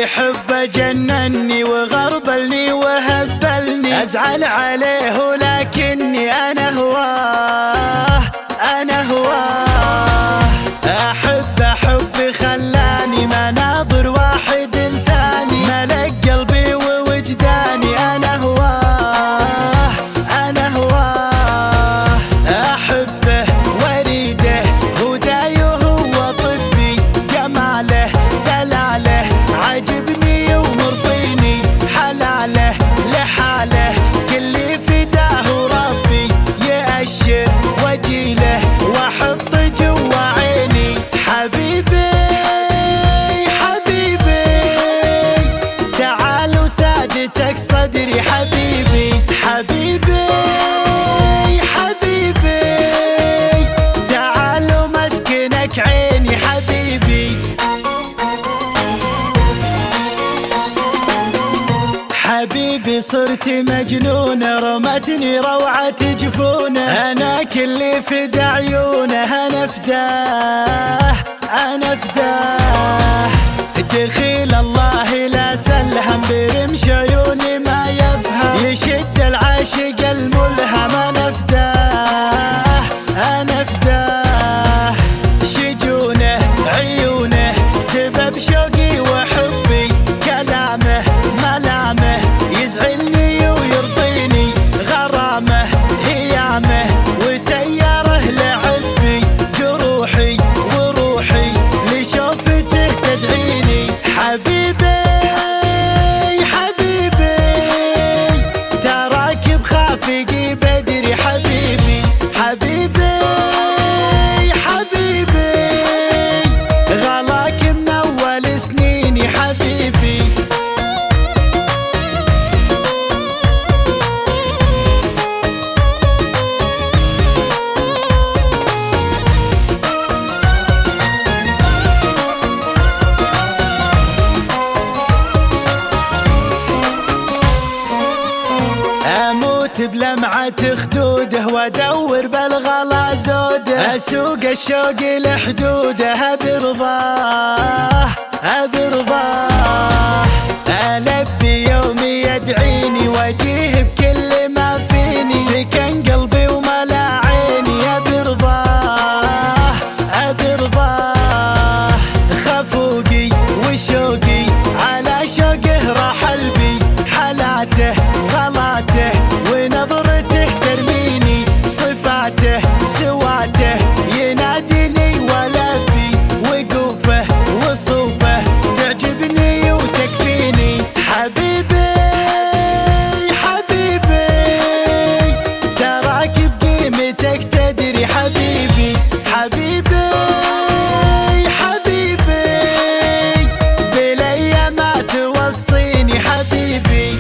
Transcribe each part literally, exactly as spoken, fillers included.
اللي حبه جنني وغربلني وهبلني، أزعل عليه ولكني أنا هواه أنا هواه. أحب حب خلاني مناظر واحد ثاني، ملك قلبي ووجداني أنا هواه أنا هواه. أحبه وريده هداي وهو طبي، جماله دلاله عجبني ومرضيني، حلاله لحاله كلي فداه ربي، يأشر وجيله واحط جوا عيني. حبيبي حبيبي تعال وسادتك صدري، حبيبي حبيبي حبيبي تعال ومسكنك عيني، حبيبي حبيبي. صرت مجنونة رمتني روعة جفونه، أنا كلي فدا عيونه، أنا فداه أنا فداه. دخيل الله لا سلهم برمش عيوني ما يفهم، يشد العاشق الملهم، أنا فداه أنا فداه. شجونه عيونه سبب شوقي وحبي، كلامه ملامه يزعلني ويرضيني، غرامه هيامه وتياره لعبي، جروحي وروحي لشوفته تدعيني. حبيبي حبيبي تراك بخافقي بدري، حبيبي حبيبي حبيبي غلاك من أول سنيني، حبيبي أموت بلمعة خدوده وأدور بالغلا زوده، أسوق الشوق لحدوده برضاه برضاه. ألبي يومي يدعيني وأجيه بكل ما فيني، سكن قلبي وملا عيني برضاه برضاه. خفوقي وشوقي على شوقه راح قلبي، حالاته غلاته ونظرته ترميني، صفاته سواته يناديني ولبي، وقوفه وصوفه تعجبني وتكفيني. حبيبي حبيبي تراك بقيمتك تدري، حبيبي حبيبي حبيبي بلي ما توصيني، حبيبي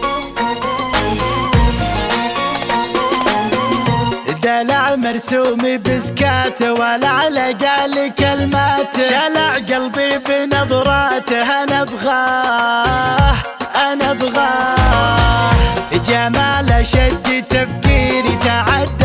دلع مرسوم بسكاته ولا على قال كلماته، شلع قلبي بنظراته، أنا أبغاه أنا أبغاه. جماله شد تفكيري تعد